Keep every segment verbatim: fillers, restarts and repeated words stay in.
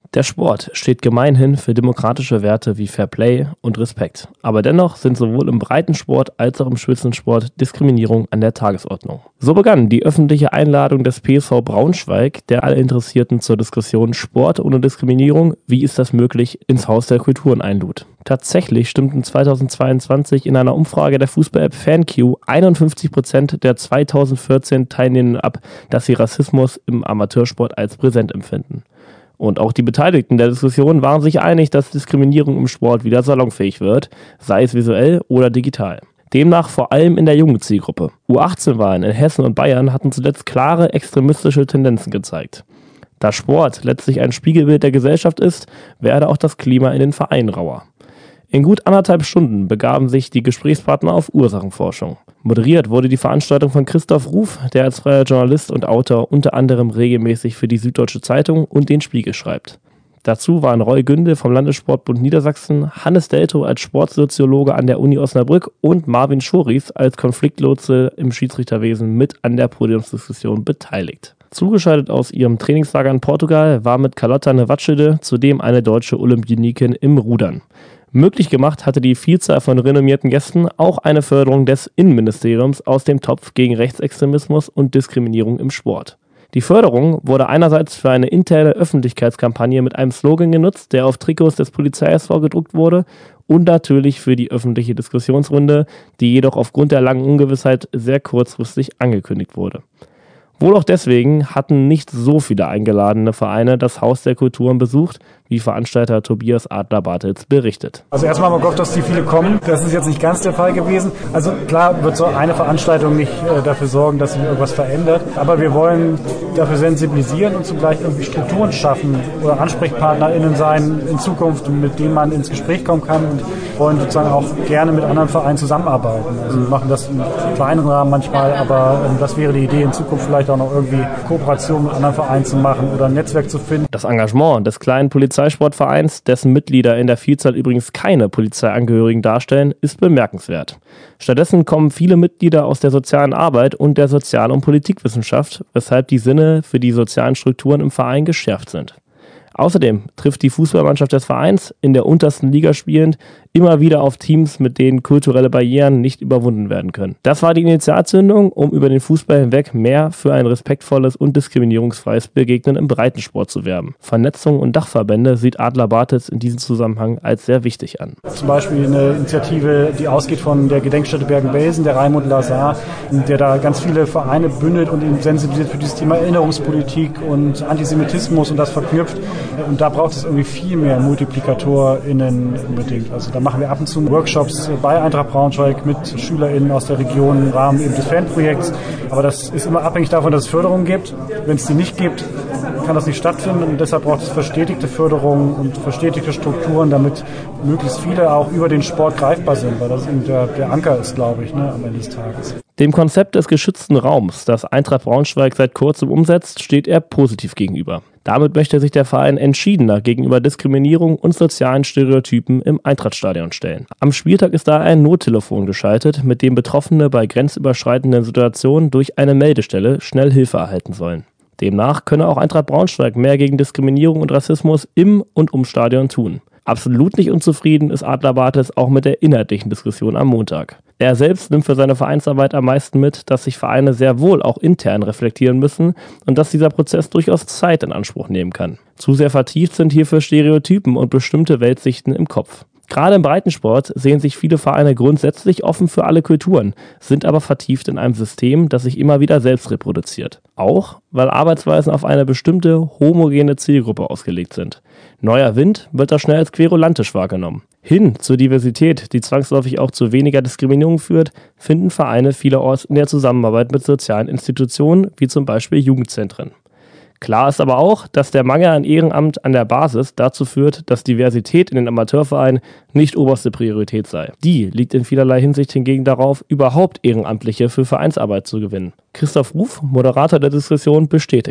Der Sport steht gemeinhin für demokratische Werte wie Fair Play und Respekt. Aber dennoch sind sowohl im Breitensport als auch im Spitzensport Diskriminierung an der Tagesordnung. So begann die öffentliche Einladung des P S V Braunschweig, der alle Interessierten zur Diskussion Sport ohne Diskriminierung, wie ist das möglich, ins Haus der Kulturen einlud. Tatsächlich stimmten zweitausendzweiundzwanzig in einer Umfrage der Fußball-App FanQ einundfünfzig Prozent der zweitausendvierzehn Teilnehmenden ab, dass sie Rassismus im Amateursport als präsent empfinden. Und auch die Beteiligten der Diskussion waren sich einig, dass Diskriminierung im Sport wieder salonfähig wird, sei es visuell oder digital. Demnach vor allem in der jungen Zielgruppe. U achtzehn-Wahlen in Hessen und Bayern hatten zuletzt klare extremistische Tendenzen gezeigt. Da Sport letztlich ein Spiegelbild der Gesellschaft ist, werde auch das Klima in den Vereinen rauer. In gut anderthalb Stunden begaben sich die Gesprächspartner auf Ursachenforschung. Moderiert wurde die Veranstaltung von Christoph Ruf, der als freier Journalist und Autor unter anderem regelmäßig für die Süddeutsche Zeitung und den Spiegel schreibt. Dazu waren Roy Günde vom Landessportbund Niedersachsen, Hannes Deltow als Sportsoziologe an der Uni Osnabrück und Marvin Schoris als Konfliktlotse im Schiedsrichterwesen mit an der Podiumsdiskussion beteiligt. Zugeschaltet aus ihrem Trainingslager in Portugal war mit Carlotta Newatschede zudem eine deutsche Olympionikin im Rudern. Möglich gemacht hatte die Vielzahl von renommierten Gästen auch eine Förderung des Innenministeriums aus dem Topf gegen Rechtsextremismus und Diskriminierung im Sport. Die Förderung wurde einerseits für eine interne Öffentlichkeitskampagne mit einem Slogan genutzt, der auf Trikots des Polizei-S V gedruckt wurde, und natürlich für die öffentliche Diskussionsrunde, die jedoch aufgrund der langen Ungewissheit sehr kurzfristig angekündigt wurde. Wohl auch deswegen hatten nicht so viele eingeladene Vereine das Haus der Kulturen besucht, wie Veranstalter Tobias Adler-Bartels berichtet. Also erstmal haben wir gehofft, dass die viele kommen. Das ist jetzt nicht ganz der Fall gewesen. Also klar wird so eine Veranstaltung nicht äh, dafür sorgen, dass sich irgendwas verändert. Aber wir wollen dafür sensibilisieren und zugleich irgendwie Strukturen schaffen oder AnsprechpartnerInnen sein in Zukunft, mit denen man ins Gespräch kommen kann, und wollen sozusagen auch gerne mit anderen Vereinen zusammenarbeiten. Also wir machen das im kleinen Rahmen manchmal, aber ähm, das wäre die Idee, in Zukunft vielleicht auch noch irgendwie Kooperation mit anderen Vereinen zu machen oder ein Netzwerk zu finden. Das Engagement des kleinen Polizeisportvereins, dessen Mitglieder in der Vielzahl übrigens keine Polizeiangehörigen darstellen, ist bemerkenswert. Stattdessen kommen viele Mitglieder aus der sozialen Arbeit und der Sozial- und Politikwissenschaft, weshalb die Sinne für die sozialen Strukturen im Verein geschärft sind. Außerdem trifft die Fußballmannschaft des Vereins, in der untersten Liga spielend, immer wieder auf Teams, mit denen kulturelle Barrieren nicht überwunden werden können. Das war die Initialzündung, um über den Fußball hinweg mehr für ein respektvolles und diskriminierungsfreies Begegnen im Breitensport zu werben. Vernetzung und Dachverbände sieht Adler-Bartels in diesem Zusammenhang als sehr wichtig an. Zum Beispiel eine Initiative, die ausgeht von der Gedenkstätte Bergen-Belsen, der Raimund Lazar, der da ganz viele Vereine bündelt und ihn sensibilisiert für dieses Thema Erinnerungspolitik und Antisemitismus und das verknüpft. Und da braucht es irgendwie viel mehr MultiplikatorInnen unbedingt. Also da machen wir ab und zu Workshops bei Eintracht Braunschweig mit SchülerInnen aus der Region im Rahmen eben des Fanprojekts. Aber das ist immer abhängig davon, dass es Förderung gibt. Wenn es die nicht gibt, kann das nicht stattfinden. Und deshalb braucht es verstetigte Förderung und verstetigte Strukturen, damit möglichst viele auch über den Sport greifbar sind. Weil das eben der, der Anker ist, glaube ich, ne, am Ende des Tages. Dem Konzept des geschützten Raums, das Eintracht Braunschweig seit kurzem umsetzt, steht er positiv gegenüber. Damit möchte sich der Verein entschiedener gegenüber Diskriminierung und sozialen Stereotypen im Eintrachtstadion stellen. Am Spieltag ist da ein Nottelefon geschaltet, mit dem Betroffene bei grenzüberschreitenden Situationen durch eine Meldestelle schnell Hilfe erhalten sollen. Demnach könne auch Eintracht Braunschweig mehr gegen Diskriminierung und Rassismus im und ums Stadion tun. Absolut nicht unzufrieden ist Adler-Bartels auch mit der inhaltlichen Diskussion am Montag. Er selbst nimmt für seine Vereinsarbeit am meisten mit, dass sich Vereine sehr wohl auch intern reflektieren müssen und dass dieser Prozess durchaus Zeit in Anspruch nehmen kann. Zu sehr vertieft sind hierfür Stereotypen und bestimmte Weltsichten im Kopf. Gerade im Breitensport sehen sich viele Vereine grundsätzlich offen für alle Kulturen, sind aber vertieft in einem System, das sich immer wieder selbst reproduziert. Auch, weil Arbeitsweisen auf eine bestimmte homogene Zielgruppe ausgelegt sind. Neuer Wind wird da schnell als querulantisch wahrgenommen. Hin zur Diversität, die zwangsläufig auch zu weniger Diskriminierung führt, finden Vereine vielerorts in der Zusammenarbeit mit sozialen Institutionen, wie zum Beispiel Jugendzentren. Klar ist aber auch, dass der Mangel an Ehrenamt an der Basis dazu führt, dass Diversität in den Amateurvereinen nicht oberste Priorität sei. Die liegt in vielerlei Hinsicht hingegen darauf, überhaupt Ehrenamtliche für Vereinsarbeit zu gewinnen. Christoph Ruf, Moderator der Diskussion, bestätigt: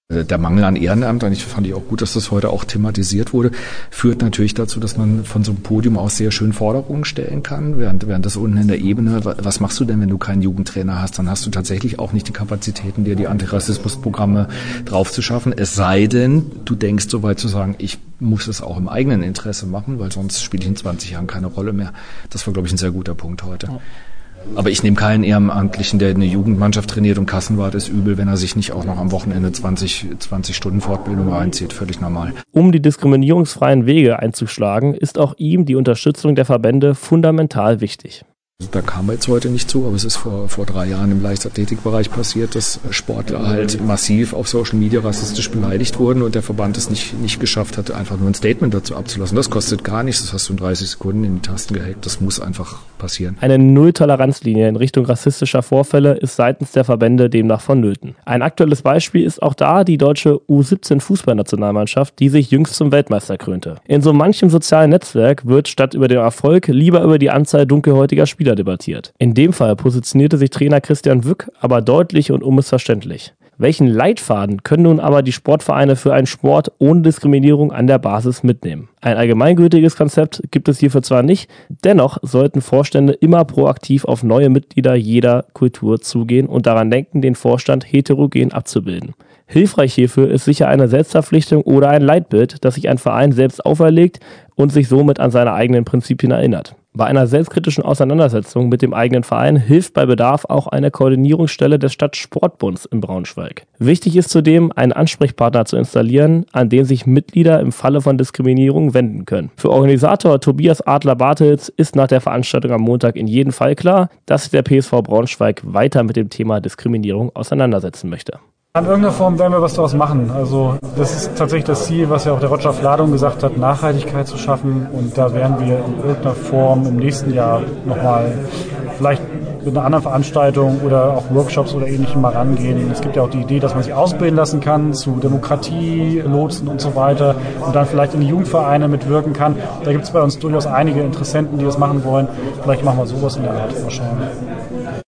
Der Mangel an Ehrenamt, und ich fand ich auch gut, dass das heute auch thematisiert wurde, führt natürlich dazu, dass man von so einem Podium aus sehr schön Forderungen stellen kann, während, während das unten in der Ebene, was machst du denn, wenn du keinen Jugendtrainer hast, dann hast du tatsächlich auch nicht die Kapazitäten, dir die Antirassismusprogramme drauf zu schaffen, es sei denn, du denkst so weit zu sagen, ich muss es auch im eigenen Interesse machen, weil sonst spiele ich in zwanzig Jahren keine Rolle mehr. Das war, glaube ich, ein sehr guter Punkt heute. Ja. Aber ich nehme keinen Ehrenamtlichen, der eine Jugendmannschaft trainiert und Kassenwart ist übel, wenn er sich nicht auch noch am Wochenende zwanzig Stunden Fortbildung reinzieht. Völlig normal. Um die diskriminierungsfreien Wege einzuschlagen, ist auch ihm die Unterstützung der Verbände fundamental wichtig. Da kam er jetzt heute nicht zu, aber es ist vor, vor drei Jahren im Leichtathletikbereich passiert, dass Sportler halt massiv auf Social Media rassistisch beleidigt wurden und der Verband es nicht, nicht geschafft hat, einfach nur ein Statement dazu abzulassen. Das kostet gar nichts, das hast du in dreißig Sekunden in die Tasten gehackt, das muss einfach passieren. Eine Null-Toleranz-Linie in Richtung rassistischer Vorfälle ist seitens der Verbände demnach vonnöten. Ein aktuelles Beispiel ist auch da die deutsche U siebzehn Fußballnationalmannschaft, die sich jüngst zum Weltmeister krönte. In so manchem sozialen Netzwerk wird statt über den Erfolg lieber über die Anzahl dunkelhäutiger Spieler debattiert. In dem Fall positionierte sich Trainer Christian Wück aber deutlich und unmissverständlich. Welchen Leitfaden können nun aber die Sportvereine für einen Sport ohne Diskriminierung an der Basis mitnehmen? Ein allgemeingültiges Konzept gibt es hierfür zwar nicht, dennoch sollten Vorstände immer proaktiv auf neue Mitglieder jeder Kultur zugehen und daran denken, den Vorstand heterogen abzubilden. Hilfreich hierfür ist sicher eine Selbstverpflichtung oder ein Leitbild, das sich ein Verein selbst auferlegt und sich somit an seine eigenen Prinzipien erinnert. Bei einer selbstkritischen Auseinandersetzung mit dem eigenen Verein hilft bei Bedarf auch eine Koordinierungsstelle des Stadtsportbunds in Braunschweig. Wichtig ist zudem, einen Ansprechpartner zu installieren, an den sich Mitglieder im Falle von Diskriminierung wenden können. Für Organisator Tobias Adler-Bartels ist nach der Veranstaltung am Montag in jedem Fall klar, dass sich der P S V Braunschweig weiter mit dem Thema Diskriminierung auseinandersetzen möchte. In irgendeiner Form werden wir was daraus machen. Also das ist tatsächlich das Ziel, was ja auch der Roger Fladung gesagt hat, Nachhaltigkeit zu schaffen. Und da werden wir in irgendeiner Form im nächsten Jahr nochmal vielleicht mit einer anderen Veranstaltung oder auch Workshops oder Ähnlichem mal rangehen. Es gibt ja auch die Idee, dass man sich ausbilden lassen kann zu Demokratie, Lotsen und so weiter und dann vielleicht in die Jugendvereine mitwirken kann. Da gibt es bei uns durchaus einige Interessenten, die das machen wollen. Vielleicht machen wir sowas in der Art. Mal schauen.